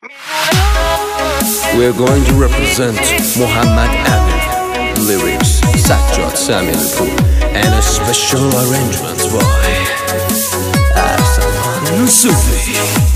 We're going to represent Muhammad Amin, lyrics Sajjad Samilpur, and a special arrangement by Arsalan Sufi.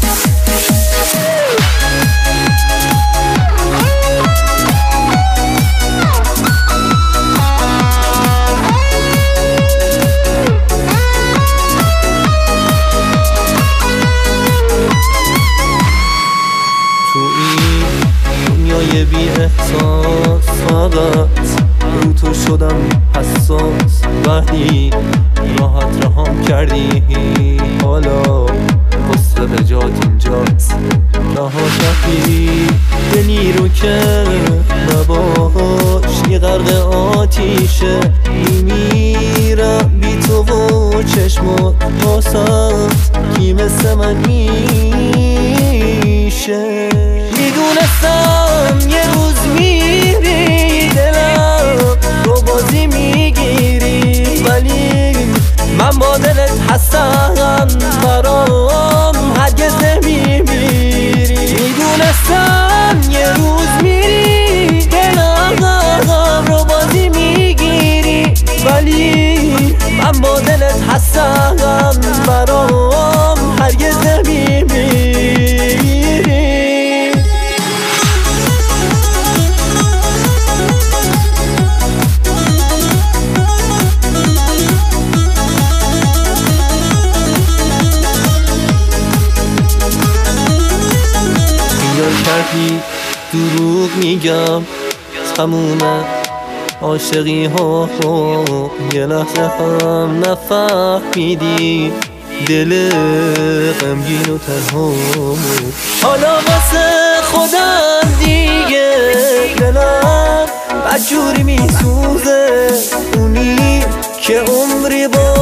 بی احساس فقط رو تو شدم حساس وقتی راحت رهام کردی حالا حسن به جات اینجاست رها کردی دلی رو که نباش یه غرق آتیشه میمیرم بی تو و چشمات واسم کی مثل من میشه میدونستم یه روز میری دلم رو بازی میگیری ولی من با دلت هستم برام هرگز نمیمیری میدونستم یه روز میری دلم رو بازی میگیری ولی من با دلت هستم برام هرگز نمیمیری کردی دروغ میگم تمومه عاشقی ها یه لحظه هم نفهمیدی دل غمگین و تنها حالا واسه خودم دیگه دلم بدجوری میسوزه اونی که عمری با